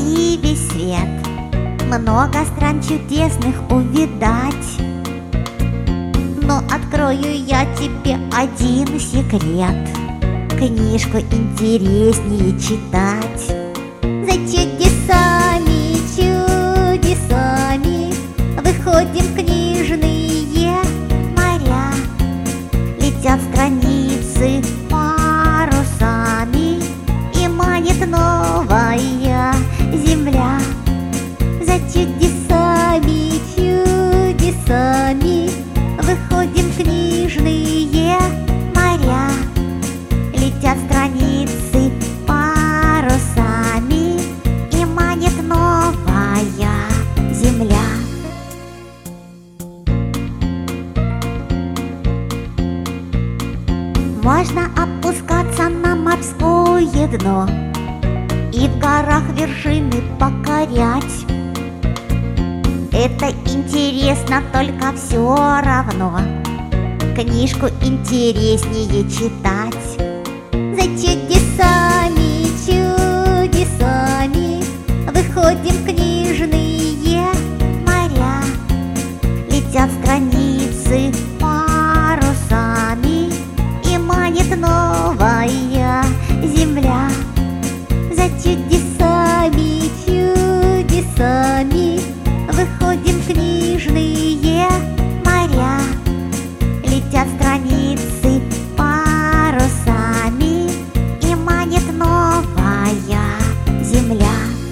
обойти весь свет, много стран чудесных увидать. Но открою я тебе один секрет: книжку интереснее читать. За чудесами, чудесами выходим в книжные моря. Летят страницы парусами, и манит новая земля. За чудесами, чудесами выходим в книжные моря. Летят страницы парусами, и манит новая земля. Можно опускаться на морское дно и в горах вершины покорять. Это интересно, только все равно книжку интереснее читать. За чудесами, чудесами выходим в книжные моря. Летят страницы парусами, и манит новая земля. За чудесами, чудесами выходим в книжные моря. Летят страницы парусами, и манит новая земля.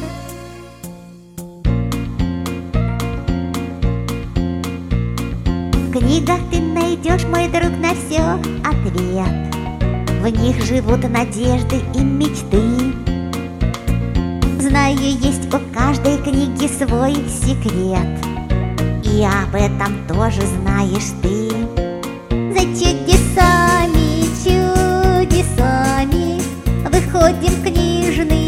В книгах ты найдешь, мой друг, на все ответ. В них живут надежды и мечты. Знаю, есть у каждой книги свой секрет, и об этом тоже знаешь ты. За чудесами, чудесами выходим в книжные